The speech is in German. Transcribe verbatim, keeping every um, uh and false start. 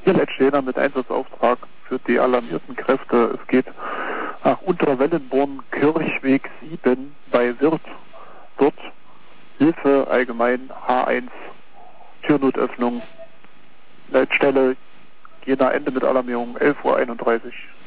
Hier Leitsteiner mit Einsatzauftrag für die alarmierten Kräfte. Es geht nach Unterwellenborn, Kirchweg sieben bei Wirth. Dort Hilfe allgemein H eins, Türnotöffnung. Leitstelle Jena, Ende mit Alarmierung elf Uhr einunddreißig.